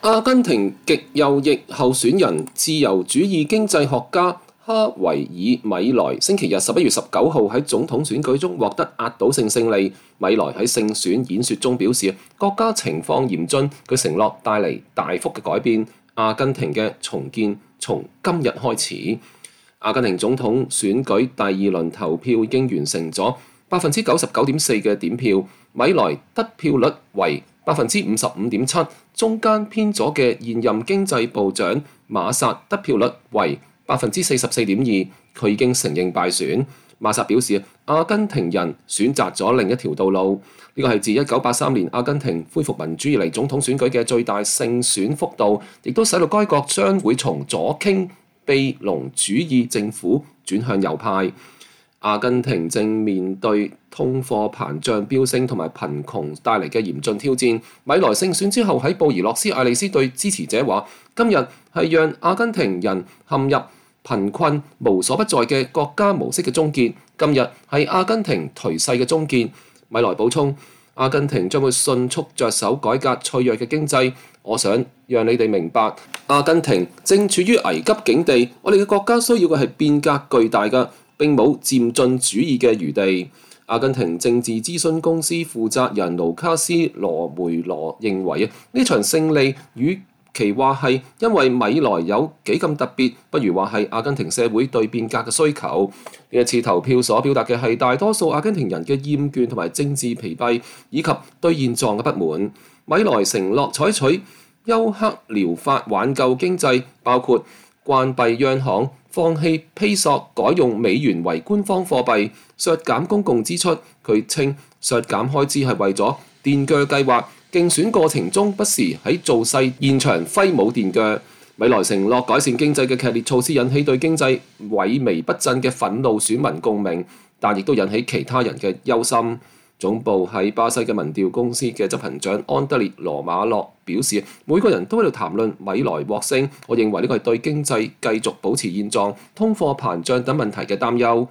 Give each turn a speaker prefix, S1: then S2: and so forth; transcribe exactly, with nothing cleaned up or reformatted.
S1: 阿根廷極右翼候選人、自由主義經濟學家哈維爾米萊星期日十一月十九號喺總統選舉中獲得壓倒性勝利。米萊喺勝選演說中表示，國家情況嚴峻，佢承諾帶嚟大幅嘅改變。阿根廷嘅重建從今日開始。阿根廷總統選舉第二輪投票已經完成咗，百分之九十九點四嘅點票，米萊得票率為百分之五十五點七，中間偏左嘅現任經濟部長馬薩得票率為百分之四十四點二，佢已經承認敗選。馬薩表示，阿根廷人選擇咗另一條道路，呢個係自一九八三年阿根廷恢復民主以嚟總統選舉嘅最大勝選幅度，亦都使到該國將會從左傾庇隆主義政府轉向右派。阿根廷正面對通貨膨脹飆升同埋貧窮帶嚟嘅嚴峻挑戰。米萊勝選之後喺布宜諾斯艾利斯對支持者話：今日係讓阿根廷人陷入貧困無所不在嘅國家模式嘅終結，今日係阿根廷頹勢嘅終結。米萊補充：阿根廷將會迅速着手改革脆弱嘅經濟。我想讓你哋明白，阿根廷正處於危急境地，我哋嘅國家需要嘅係變革巨大嘅，並冇漸進主義嘅餘地。阿根廷政治諮詢公司負責人盧卡斯羅梅羅認為啊，呢場勝利與其話係因為米萊有幾咁特別，不如話係阿根廷社會對變革嘅需求。呢一次投票所表達嘅係大多數阿根廷人嘅厭倦同埋政治疲憊，以及對現狀嘅不滿。米萊承諾採取休克療法挽救經濟，包括關閉央行、放棄披索、改用美元為官方貨幣、削減公共支出。佢稱削減開支係為咗電鋸計劃。競選過程中不時喺造勢現場揮舞電鋸。米萊承諾改善經濟嘅劇烈措施引起對經濟萎靡不振嘅憤怒選民共鳴，但亦都引起其他人嘅憂心。總部喺巴西嘅民調公司嘅執行長安德烈羅馬諾表示，每個人都喺度談論米萊獲勝，我認為呢個係對經濟繼續保持現狀、通貨膨脹等問題嘅擔憂。